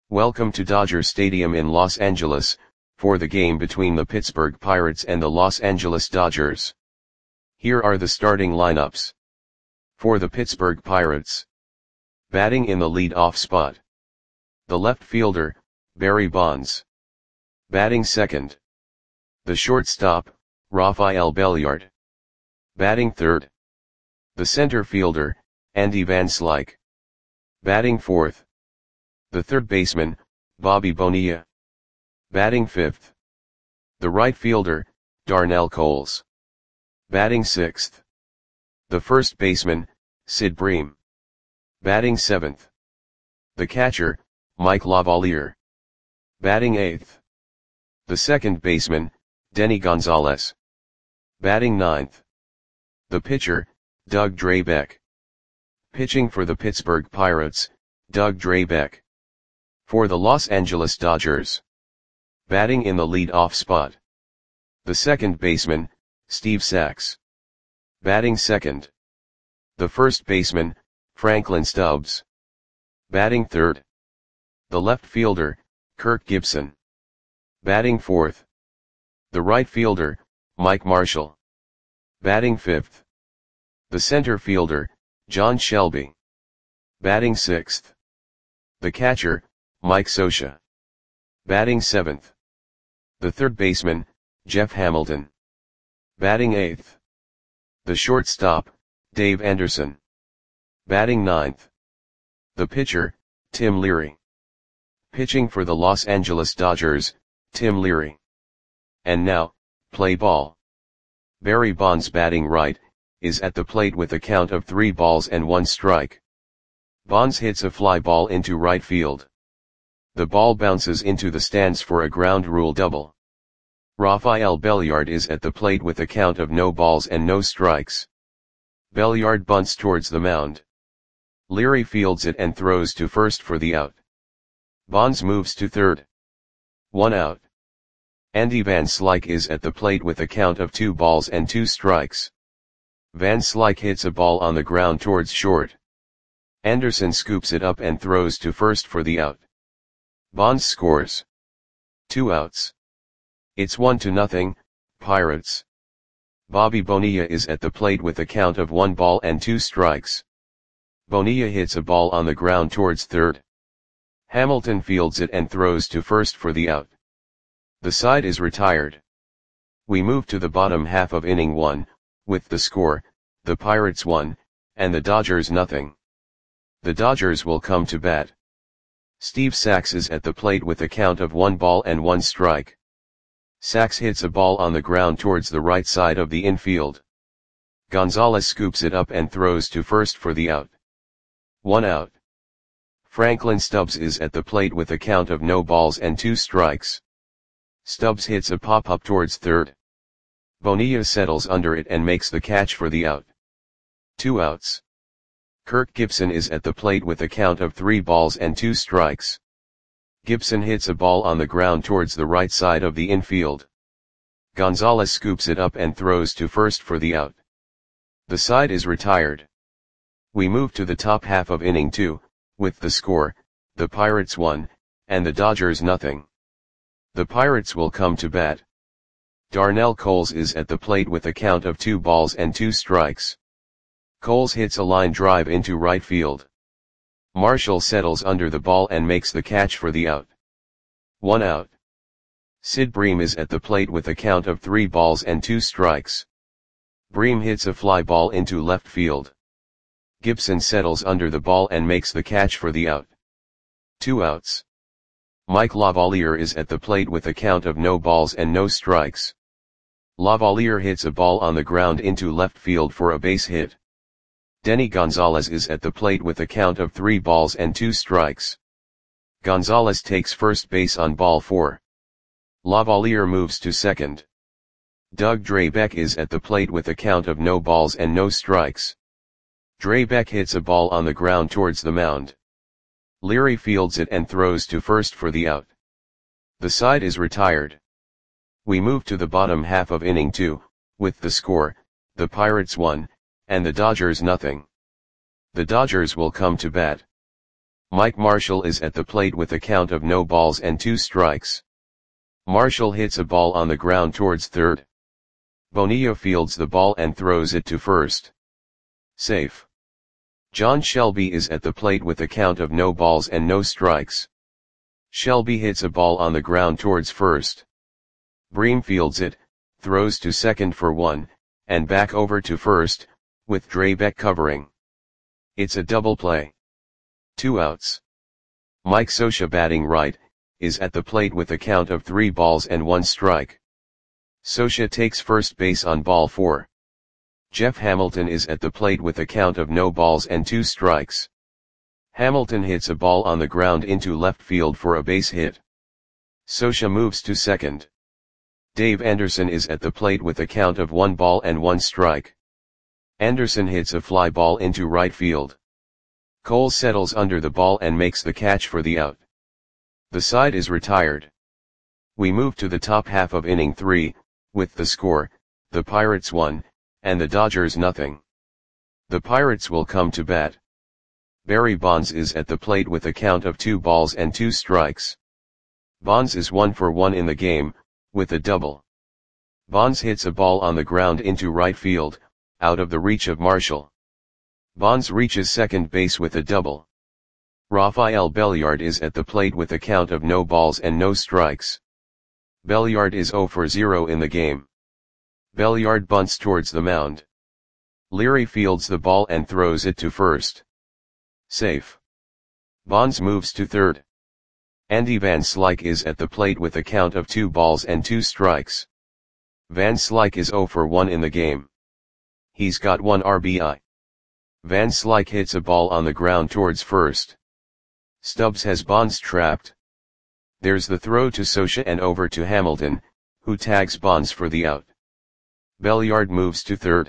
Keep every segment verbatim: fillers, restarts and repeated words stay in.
Welcome to Dodger Stadium in Los Angeles, for the game between the Pittsburgh Pirates and the Los Angeles Dodgers. Here are the starting lineups. For the Pittsburgh Pirates. Batting in the lead-off spot. The left fielder, Barry Bonds. Batting second. The shortstop, Rafael Belliard. Batting third. The center fielder, Andy Van Slyke. Batting fourth. The third baseman, Bobby Bonilla. Batting fifth. The right fielder, Darnell Coles. Batting sixth. The first baseman, Sid Bream. Batting seventh. The catcher, Mike Lavalier. Batting eighth. The second baseman, Denny Gonzalez. Batting ninth. The pitcher, Doug Drabek. Pitching for the Pittsburgh Pirates, Doug Drabek. For the Los Angeles Dodgers. Batting in the lead-off spot. The second baseman, Steve Sax. Batting second. The first baseman, Franklin Stubbs. Batting third. The left fielder, Kirk Gibson. Batting fourth. The right fielder, Mike Marshall. Batting fifth. The center fielder, John Shelby. Batting sixth. The catcher, Mike Scioscia. Batting seventh. The third baseman, Jeff Hamilton. Batting eighth. The shortstop, Dave Anderson. Batting ninth. The pitcher, Tim Leary. Pitching for the Los Angeles Dodgers, Tim Leary. And now, play ball. Barry Bonds batting right, is at the plate with a count of three balls and one strike. Bonds hits a fly ball into right field. The ball bounces into the stands for a ground rule double. Rafael Belliard is at the plate with a count of no balls and no strikes. Belliard bunts towards the mound. Leary fields it and throws to first for the out. Bonds moves to third. One out. Andy Van Slyke is at the plate with a count of two balls and two strikes. Van Slyke hits a ball on the ground towards short. Anderson scoops it up and throws to first for the out. Bonds scores. Two outs. It's one to nothing, Pirates. Bobby Bonilla is at the plate with a count of one ball and two strikes. Bonilla hits a ball on the ground towards third. Hamilton fields it and throws to first for the out. The side is retired. We move to the bottom half of inning one, with the score, the Pirates one, and the Dodgers nothing. The Dodgers will come to bat. Steve Sax is at the plate with a count of one ball and one strike. Sax hits a ball on the ground towards the right side of the infield. Gonzalez scoops it up and throws to first for the out. One out. Franklin Stubbs is at the plate with a count of no balls and two strikes. Stubbs hits a pop-up towards third. Bonilla settles under it and makes the catch for the out. Two outs. Kirk Gibson is at the plate with a count of three balls and two strikes. Gibson hits a ball on the ground towards the right side of the infield. Gonzalez scoops it up and throws to first for the out. The side is retired. We move to the top half of inning two, with the score, the Pirates one, and the Dodgers nothing. The Pirates will come to bat. Darnell Coles is at the plate with a count of two balls and two strikes. Coles hits a line drive into right field. Marshall settles under the ball and makes the catch for the out. One out. Sid Bream is at the plate with a count of three balls and two strikes. Bream hits a fly ball into left field. Gibson settles under the ball and makes the catch for the out. Two outs. Mike Lavalier is at the plate with a count of no balls and no strikes. Lavalier hits a ball on the ground into left field for a base hit. Denny Gonzalez is at the plate with a count of three balls and two strikes. Gonzalez takes first base on ball four. Lavalier moves to second. Doug Drabek is at the plate with a count of no balls and no strikes. Drabek hits a ball on the ground towards the mound. Leary fields it and throws to first for the out. The side is retired. We move to the bottom half of inning two, with the score, the Pirates one, and the Dodgers nothing. The Dodgers will come to bat. Mike Marshall is at the plate with a count of no balls and two strikes. Marshall hits a ball on the ground towards third. Bonilla fields the ball and throws it to first. Safe. John Shelby is at the plate with a count of no balls and no strikes. Shelby hits a ball on the ground towards first. Bream fields it, throws to second for one, and back over to first, with Drabek covering. It's a double play. Two outs. Mike Scioscia, batting right, is at the plate with a count of three balls and one strike. Scioscia takes first base on ball four. Jeff Hamilton is at the plate with a count of no balls and two strikes. Hamilton hits a ball on the ground into left field for a base hit. Scioscia moves to second. Dave Anderson is at the plate with a count of one ball and one strike. Anderson hits a fly ball into right field. Cole settles under the ball and makes the catch for the out. The side is retired. We move to the top half of inning three, with the score, the Pirates one, and the Dodgers nothing. The Pirates will come to bat. Barry Bonds is at the plate with a count of two balls and two strikes. Bonds is one for one in the game, with a double. Bonds hits a ball on the ground into right field, out of the reach of Marshall. Bonds reaches second base with a double. Rafael Belliard is at the plate with a count of no balls and no strikes. Belliard is zero for zero in the game. Belliard bunts towards the mound. Leary fields the ball and throws it to first. Safe. Bonds moves to third. Andy Van Slyke is at the plate with a count of two balls and two strikes. Van Slyke is zero for one in the game. He's got one R B I. Van Slyke hits a ball on the ground towards first. Stubbs has Bonds trapped. There's the throw to Scioscia and over to Hamilton, who tags Bonds for the out. Belliard moves to third.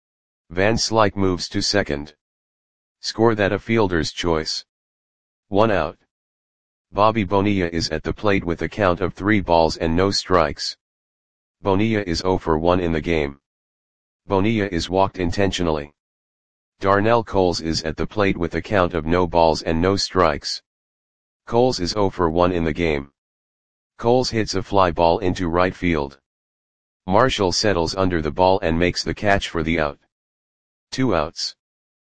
Van Slyke moves to second. Score that a fielder's choice. One out. Bobby Bonilla is at the plate with a count of three balls and no strikes. Bonilla is zero for one in the game. Bonilla is walked intentionally. Darnell Coles is at the plate with a count of no balls and no strikes. Coles is zero for one in the game. Coles hits a fly ball into right field. Marshall settles under the ball and makes the catch for the out. Two outs.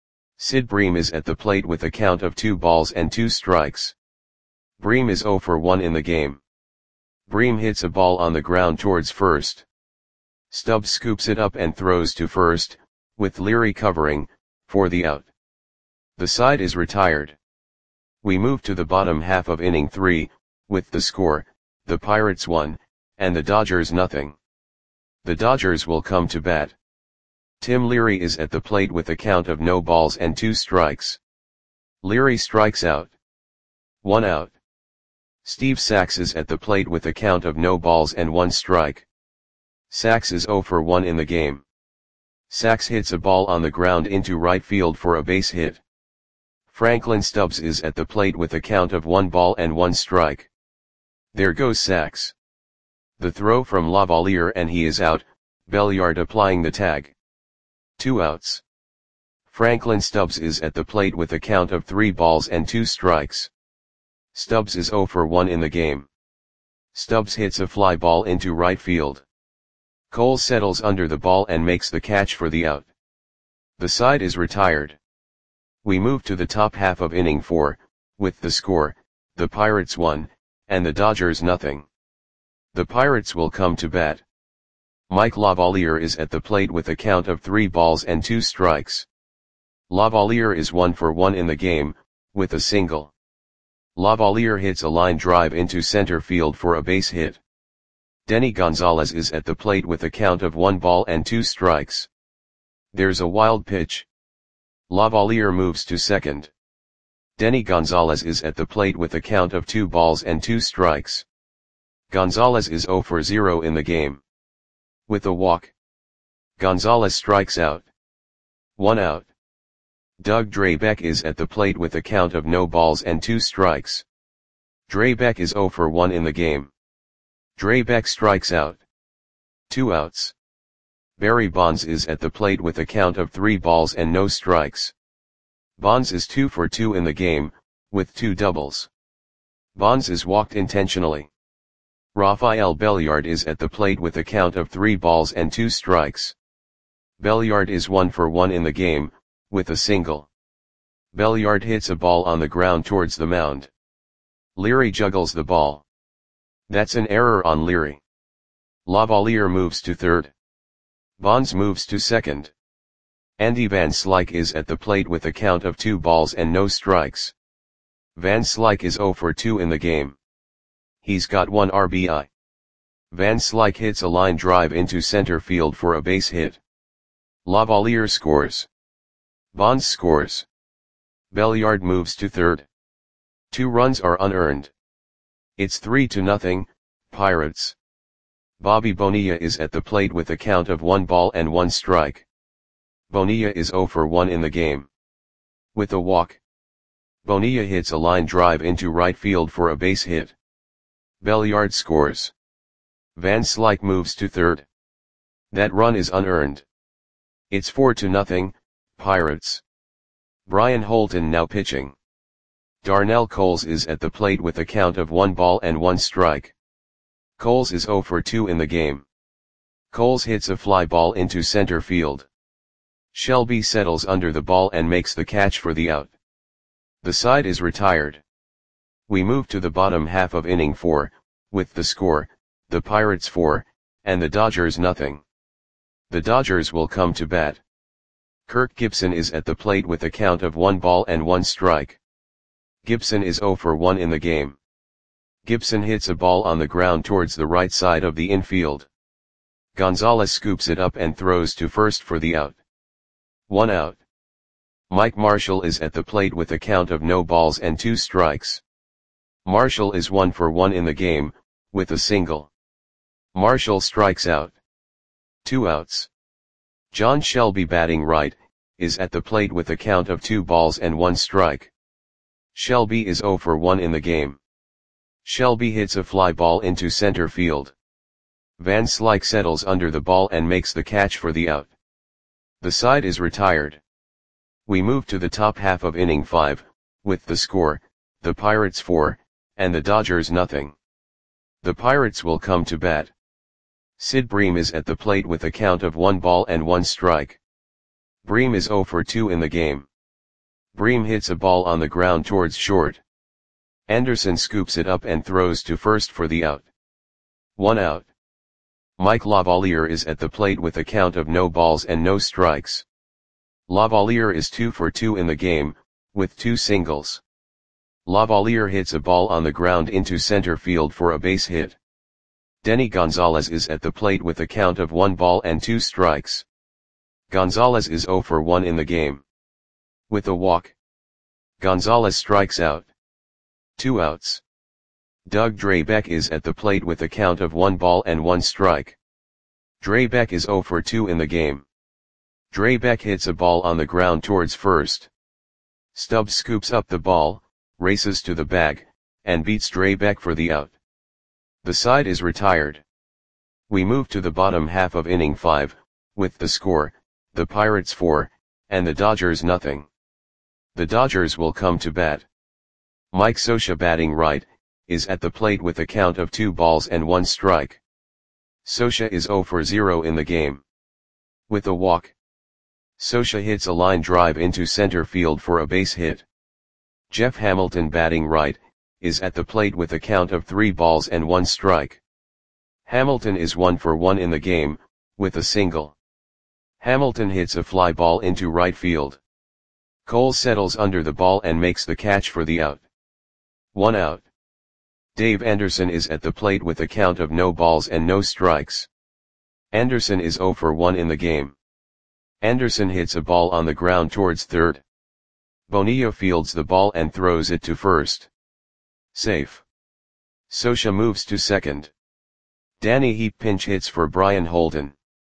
Sid Bream is at the plate with a count of two balls and two strikes. Bream is zero for one in the game. Bream hits a ball on the ground towards first. Stubbs scoops it up and throws to first, with Leary covering, for the out. The side is retired. We move to the bottom half of inning three, with the score, the Pirates one, and the Dodgers nothing. The Dodgers will come to bat. Tim Leary is at the plate with a count of no balls and two strikes. Leary strikes out. One out. Steve Sax is at the plate with a count of no balls and one strike. Sax is zero for one in the game. Sax hits a ball on the ground into right field for a base hit. Franklin Stubbs is at the plate with a count of one ball and one strike. There goes Sax. The throw from Lavalier and he is out, Belliard applying the tag. Two outs. Franklin Stubbs is at the plate with a count of three balls and two strikes. Stubbs is zero for one in the game. Stubbs hits a fly ball into right field. Cole settles under the ball and makes the catch for the out. The side is retired. We move to the top half of inning four, with the score, the Pirates one, and the Dodgers nothing. The Pirates will come to bat. Mike Lavalier is at the plate with a count of three balls and two strikes. Lavalier is one for one in the game, with a single. Lavalier hits a line drive into center field for a base hit. Denny Gonzalez is at the plate with a count of one ball and two strikes. There's a wild pitch. Lavalier moves to second. Denny Gonzalez is at the plate with a count of two balls and two strikes. Gonzalez is zero for zero in the game. With a walk. Gonzalez strikes out. One out. Doug Drabek is at the plate with a count of no balls and two strikes. Drabek is zero for one in the game. Drabek strikes out. Two outs. Barry Bonds is at the plate with a count of three balls and no strikes. Bonds is two for two in the game, with two doubles. Bonds is walked intentionally. Rafael Belliard is at the plate with a count of three balls and two strikes. Belliard is one for one in the game, with a single. Belliard hits a ball on the ground towards the mound. Leary juggles the ball. That's an error on Leary. Lavalier moves to third. Bonds moves to second. Andy Van Slyke is at the plate with a count of two balls and no strikes. Van Slyke is zero for two in the game. He's got one R B I. Van Slyke hits a line drive into center field for a base hit. Lavalier scores. Bonds scores. Belliard moves to third. Two runs are unearned. It's three to nothing, Pirates. Bobby Bonilla is at the plate with a count of one ball and one strike. Bonilla is zero for one in the game. With a walk. Bonilla hits a line drive into right field for a base hit. Belliard scores. Van Slyke moves to third. That run is unearned. It's four to nothing, Pirates. Brian Holton now pitching. Darnell Coles is at the plate with a count of one ball and one strike. Coles is zero for two in the game. Coles hits a fly ball into center field. Shelby settles under the ball and makes the catch for the out. The side is retired. We move to the bottom half of inning four, with the score, the Pirates four, and the Dodgers nothing. The Dodgers will come to bat. Kirk Gibson is at the plate with a count of one ball and one strike. Gibson is zero for one in the game. Gibson hits a ball on the ground towards the right side of the infield. Gonzalez scoops it up and throws to first for the out. One out. Mike Marshall is at the plate with a count of no balls and two strikes. Marshall is one for one in the game, with a single. Marshall strikes out. Two outs. John Shelby batting right, is at the plate with a count of two balls and one strike. Shelby is zero for one in the game. Shelby hits a fly ball into center field. Van Slyke settles under the ball and makes the catch for the out. The side is retired. We move to the top half of inning five, with the score, the Pirates four, and the Dodgers nothing. The Pirates will come to bat. Sid Bream is at the plate with a count of one ball and one strike. Bream is zero for two in the game. Bream hits a ball on the ground towards short. Anderson scoops it up and throws to first for the out. One out. Mike Lavalier is at the plate with a count of no balls and no strikes. Lavalier is two for two in the game, with two singles. Lavalier hits a ball on the ground into center field for a base hit. Denny Gonzalez is at the plate with a count of one ball and two strikes. Gonzalez is zero for one in the game. With a walk. Gonzalez strikes out. Two outs. Doug Drabek is at the plate with a count of one ball and one strike. Drabek is zero for two in the game. Drabek hits a ball on the ground towards first. Stubbs scoops up the ball, races to the bag, and beats Drabek for the out. The side is retired. We move to the bottom half of inning five, with the score, the Pirates four, and the Dodgers nothing. The Dodgers will come to bat. Mike Scioscia batting right, is at the plate with a count of two balls and one strike. Scioscia is zero for zero in the game. With a walk. Scioscia hits a line drive into center field for a base hit. Jeff Hamilton batting right, is at the plate with a count of three balls and one strike. Hamilton is one for one in the game, with a single. Hamilton hits a fly ball into right field. Cole settles under the ball and makes the catch for the out. One out. Dave Anderson is at the plate with a count of no balls and no strikes. Anderson is zero for one in the game. Anderson hits a ball on the ground towards third. Bonilla fields the ball and throws it to first. Safe. Scioscia moves to second. Danny Heap pinch hits for Brian Holton.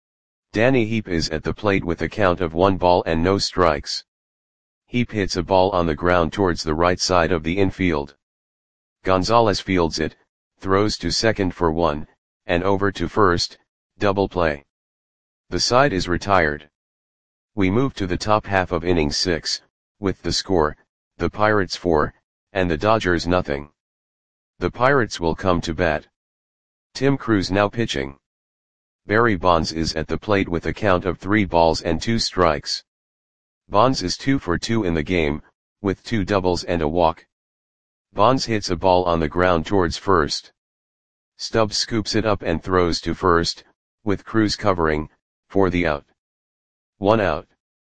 Danny Heap is at the plate with a count of one ball and no strikes. Heap hits a ball on the ground towards the right side of the infield. Gonzalez fields it, throws to second for one, and over to first, double play. The side is retired. We move to the top half of inning six, with the score, the Pirates four, and the Dodgers nothing. The Pirates will come to bat. Tim Crews now pitching. Barry Bonds is at the plate with a count of three balls and two strikes. Bonds is two for two in the game, with two doubles and a walk. Bonds hits a ball on the ground towards first. Stubbs scoops it up and throws to first, with Crews covering, for the out. One out.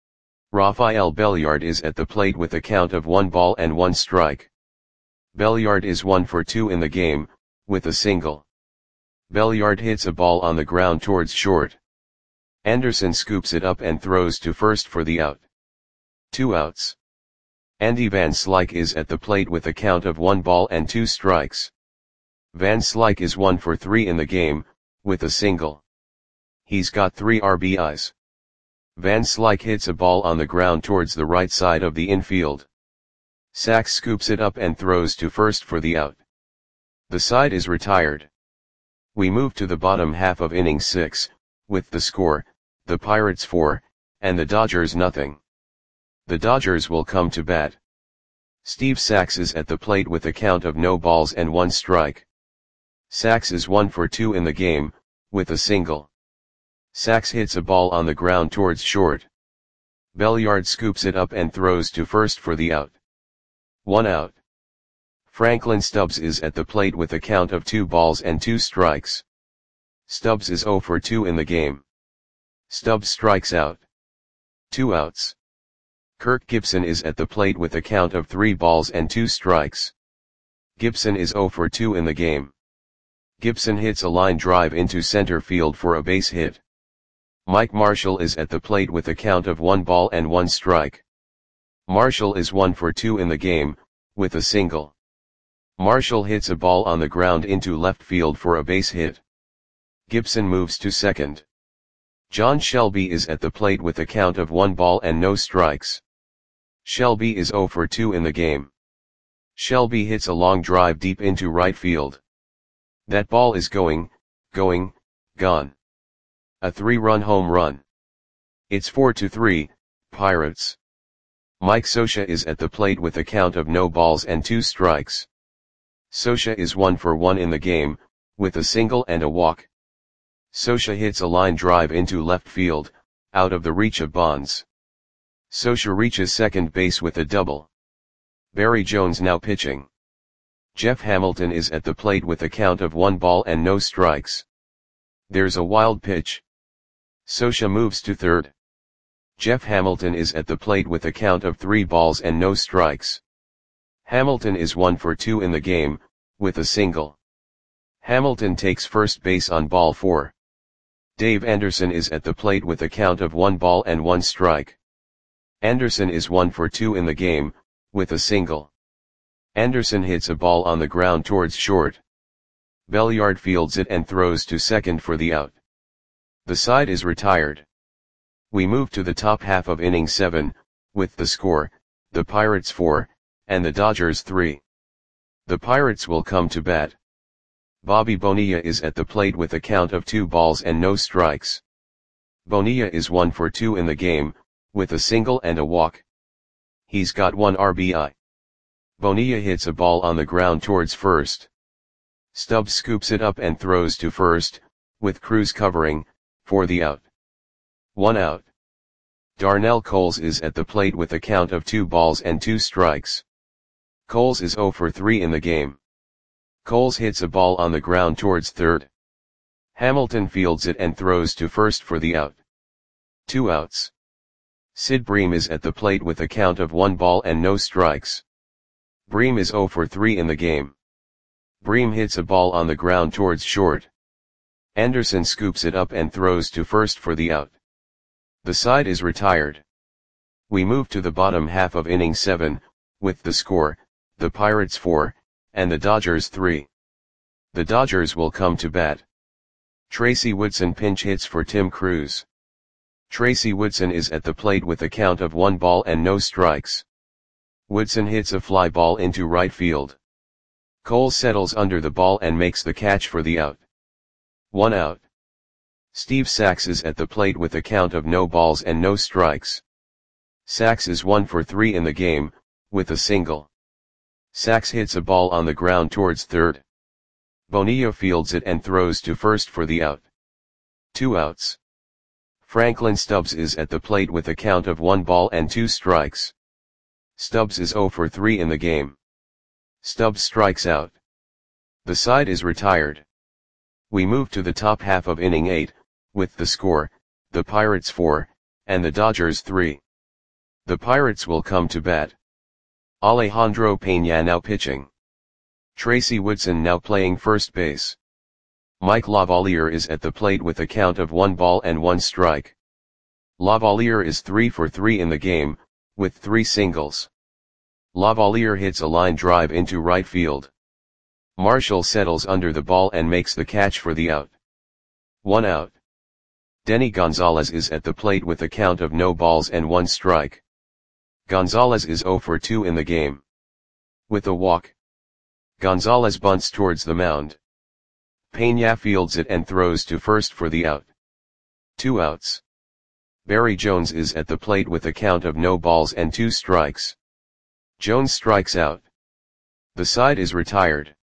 Rafael Belliard is at the plate with a count of one ball and one strike. Belliard is one for two in the game, with a single. Belliard hits a ball on the ground towards short. Anderson scoops it up and throws to first for the out. Two outs. Andy Van Slyke is at the plate with a count of one ball and two strikes. Van Slyke is one for three in the game, with a single. He's got three R B Is. Van Slyke hits a ball on the ground towards the right side of the infield. Sachs scoops it up and throws to first for the out. The side is retired. We move to the bottom half of inning six, with the score, the Pirates four, and the Dodgers nothing. The Dodgers will come to bat. Steve Sachs is at the plate with a count of no balls and one strike. Sachs is one for two in the game, with a single. Sachs hits a ball on the ground towards short. Belliard scoops it up and throws to first for the out. One out. Franklin Stubbs is at the plate with a count of two balls and two strikes. Stubbs is zero for two in the game. Stubbs strikes out. Two outs. Kirk Gibson is at the plate with a count of three balls and two strikes. Gibson is zero for two in the game. Gibson hits a line drive into center field for a base hit. Mike Marshall is at the plate with a count of one ball and one strike. Marshall is one for two in the game, with a single. Marshall hits a ball on the ground into left field for a base hit. Gibson moves to second. John Shelby is at the plate with a count of one ball and no strikes. Shelby is zero for two in the game. Shelby hits a long drive deep into right field. That ball is going, going, gone. A three-run home run. It's four to three, Pirates. Mike Scioscia is at the plate with a count of no balls and two strikes. Scioscia is one for one in the game, with a single and a walk. Scioscia hits a line drive into left field, out of the reach of Bonds. Scioscia reaches second base with a double. Barry Jones now pitching. Jeff Hamilton is at the plate with a count of one ball and no strikes. There's a wild pitch. Scioscia moves to third. Jeff Hamilton is at the plate with a count of three balls and no strikes. Hamilton is one for two in the game, with a single. Hamilton takes first base on ball four. Dave Anderson is at the plate with a count of one ball and one strike. Anderson is one for two in the game, with a single. Anderson hits a ball on the ground towards short. Belliard fields it and throws to second for the out. The side is retired. We move to the top half of inning seven, with the score, the Pirates four, and the Dodgers three. The Pirates will come to bat. Bobby Bonilla is at the plate with a count of two balls and no strikes. Bonilla is one for two in the game, with a single and a walk. He's got one R B I. Bonilla hits a ball on the ground towards first. Stubbs scoops it up and throws to first, with Crews covering, for the out. One out. Darnell Coles is at the plate with a count of two balls and two strikes. Coles is zero for three in the game. Coles hits a ball on the ground towards third. Hamilton fields it and throws to first for the out. Two outs. Sid Bream is at the plate with a count of one ball and no strikes. Bream is zero for three in the game. Bream hits a ball on the ground towards short. Anderson scoops it up and throws to first for the out. The side is retired. We move to the bottom half of inning seven, with the score, the Pirates four, and the Dodgers three. The Dodgers will come to bat. Tracy Woodson pinch hits for Tim Crews. Tracy Woodson is at the plate with a count of one ball and no strikes. Woodson hits a fly ball into right field. Cole settles under the ball and makes the catch for the out. One out. Steve Sachs is at the plate with a count of no balls and no strikes. Sachs is one for three in the game, with a single. Sachs hits a ball on the ground towards third. Bonilla fields it and throws to first for the out. Two outs. Franklin Stubbs is at the plate with a count of one ball and two strikes. Stubbs is zero for three in the game. Stubbs strikes out. The side is retired. We move to the top half of inning eight, with the score, the Pirates four, and the Dodgers three. The Pirates will come to bat. Alejandro Peña now pitching. Tracy Woodson now playing first base. Mike Lavalier is at the plate with a count of one ball and one strike. Lavalier is three for three in the game, with three singles. Lavalier hits a line drive into right field. Marshall settles under the ball and makes the catch for the out. One out. Denny Gonzalez is at the plate with a count of no balls and one strike. Gonzalez is zero for two in the game. With a walk, Gonzalez bunts towards the mound. Peña fields it and throws to first for the out. Two outs. Barry Jones is at the plate with a count of no balls and two strikes. Jones strikes out. The side is retired.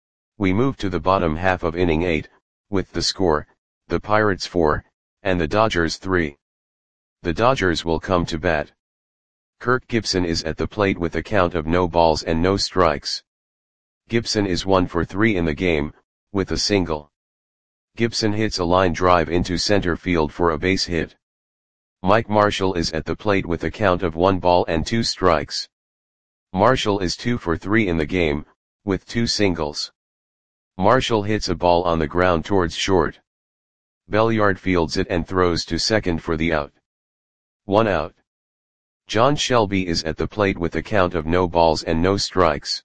We move to the bottom half of inning eight, with the score, the Pirates four, and the Dodgers three. The Dodgers will come to bat. Kirk Gibson is at the plate with a count of no balls and no strikes. Gibson is one for three in the game, with a single. Gibson hits a line drive into center field for a base hit. Mike Marshall is at the plate with a count of one ball and two strikes. Marshall is two for three in the game, with two singles. Marshall hits a ball on the ground towards short. Belliard fields it and throws to second for the out. One out. John Shelby is at the plate with a count of no balls and no strikes.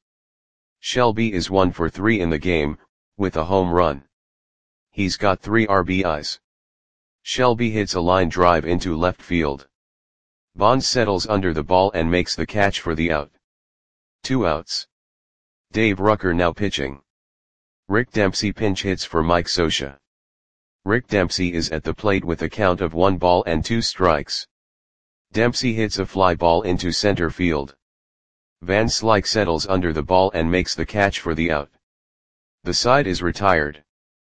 Shelby is one for three in the game, with a home run. He's got three R B Is. Shelby hits a line drive into left field. Bonds settles under the ball and makes the catch for the out. Two outs. Dave Rucker now pitching. Rick Dempsey pinch hits for Mike Scioscia. Rick Dempsey is at the plate with a count of one ball and two strikes. Dempsey hits a fly ball into center field. Van Slyke settles under the ball and makes the catch for the out. The side is retired.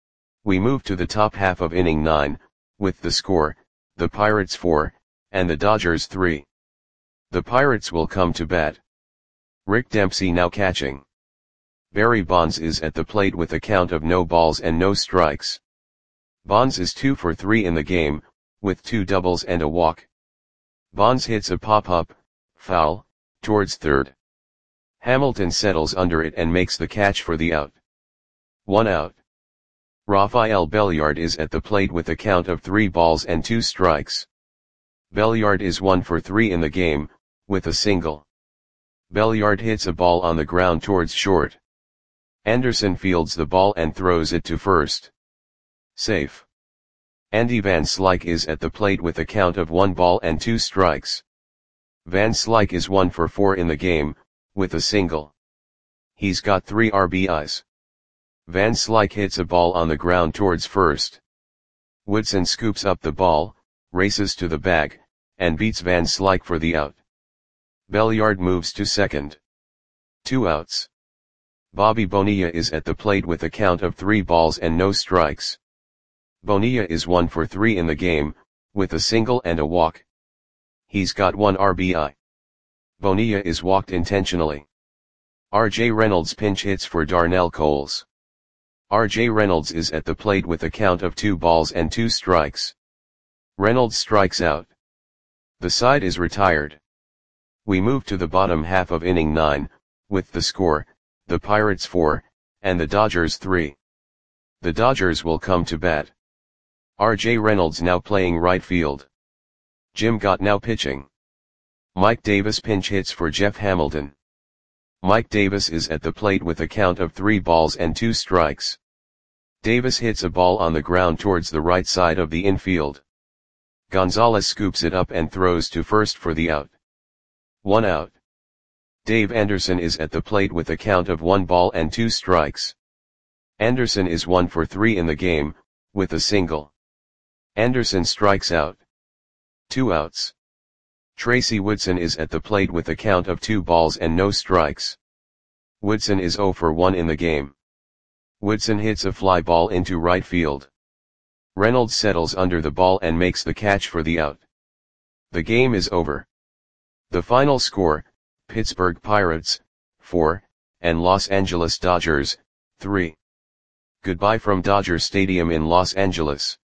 We move to the top half of inning nine, with the score, the Pirates four, and the Dodgers three. The Pirates will come to bat. Rick Dempsey now catching. Barry Bonds is at the plate with a count of no balls and no strikes. Bonds is two for three in the game, with two doubles and a walk. Bonds hits a pop-up, foul, towards third. Hamilton settles under it and makes the catch for the out. One out. Rafael Belliard is at the plate with a count of three balls and two strikes. Belliard is one for three in the game, with a single. Belliard hits a ball on the ground towards short. Anderson fields the ball and throws it to first. Safe. Andy Van Slyke is at the plate with a count of one ball and two strikes. Van Slyke is one for four in the game, with a single. He's got three R B Is. Van Slyke hits a ball on the ground towards first. Woodson scoops up the ball, races to the bag, and beats Van Slyke for the out. Belliard moves to second. Two outs. Bobby Bonilla is at the plate with a count of three balls and no strikes. Bonilla is one for three in the game, with a single and a walk. He's got one R B I. Bonilla is walked intentionally. R J Reynolds pinch hits for Darnell Coles. R J Reynolds is at the plate with a count of two balls and two strikes. Reynolds strikes out. The side is retired. We move to the bottom half of inning nine, with the score, the Pirates four, and the Dodgers three. The Dodgers will come to bat. R J Reynolds now playing right field. Jim Gott now pitching. Mike Davis pinch hits for Jeff Hamilton. Mike Davis is at the plate with a count of three balls and two strikes. Davis hits a ball on the ground towards the right side of the infield. Gonzalez scoops it up and throws to first for the out. One out. Dave Anderson is at the plate with a count of one ball and two strikes. Anderson is one for three in the game, with a single. Anderson strikes out. Two outs. Tracy Woodson is at the plate with a count of two balls and no strikes. Woodson is zero for one in the game. Woodson hits a fly ball into right field. Reynolds settles under the ball and makes the catch for the out. The game is over. The final score, Pittsburgh Pirates, four, and Los Angeles Dodgers, three. Goodbye from Dodger Stadium in Los Angeles.